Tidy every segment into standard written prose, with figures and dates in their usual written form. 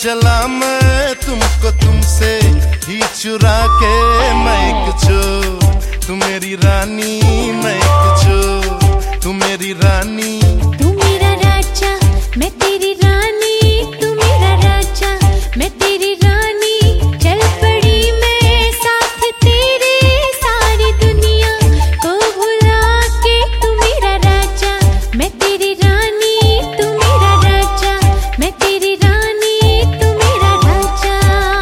चला मैं तुमको तुमसे ही चुरा के। मैं एक चोर तू मेरी रानी, मैं एक चोर तू मेरी रानी। तू मेरा राजा मैं तेरी रानी, तू मेरा राजा मैं तेरी रानी। चल पड़ी मैं साथ तेरे सारी दुनिया को भुला के। तू मेरा राजा मैं तेरी रानी, तू मेरा राजा मैं तेरी रानी, तू मेरा राजा।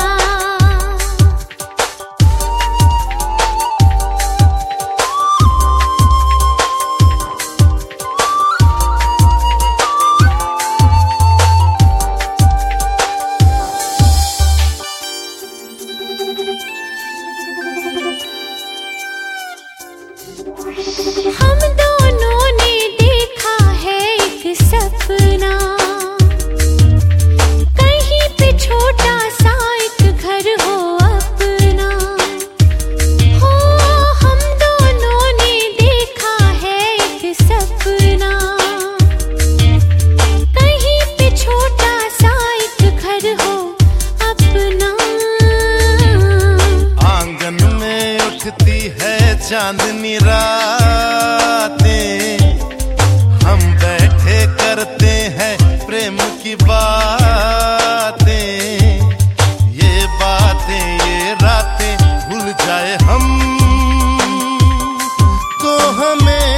हम दोनों ने देखा है एक सपना, कहीं पे छोटा सा एक घर हो अपना। हो हम दोनों ने देखा है एक सपना, कहीं पे छोटा सा एक घर हो अपना। आंगन में उठती है चांदनी रातें, हम बैठे करते हैं प्रेम की बातें। ये बातें ये रातें भूल जाए हम तो हमें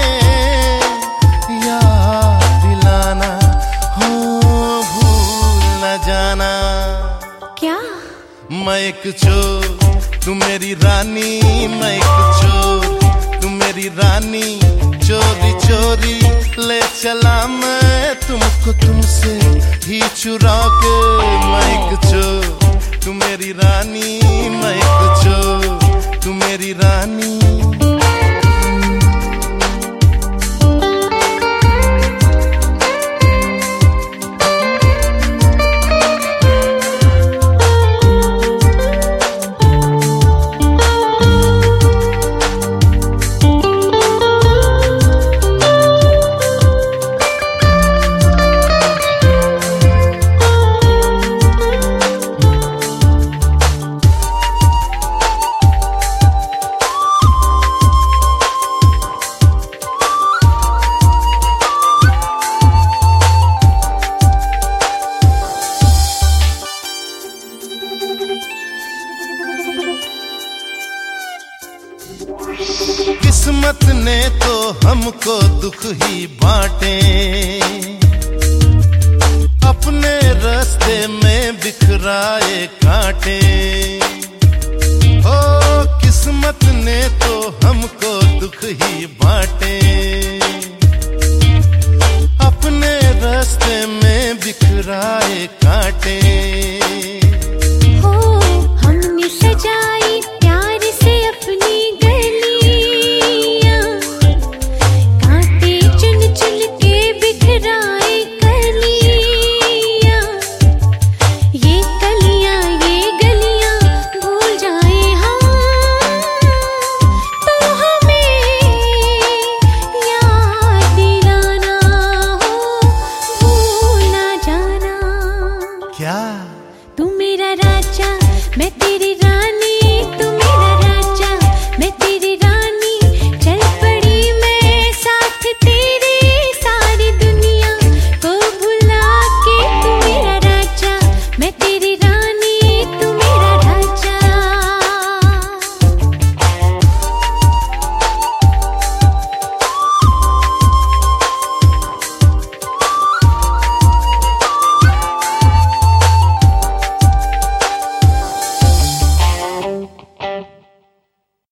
याद दिलाना, हो भूल न जाना। क्या मैं एक चोर तू मेरी रानी, मैं एक चोर तू मेरी रानी। चोरी चोरी ले चला मैं तुमको तुमसे ही चुरा के। मैं एक चोर तू मेरी रानी, मैं एक चोर तू मेरी रानी। किस्मत ने तो हमको दुख ही बांटे, अपने रास्ते में बिखराए कांटे।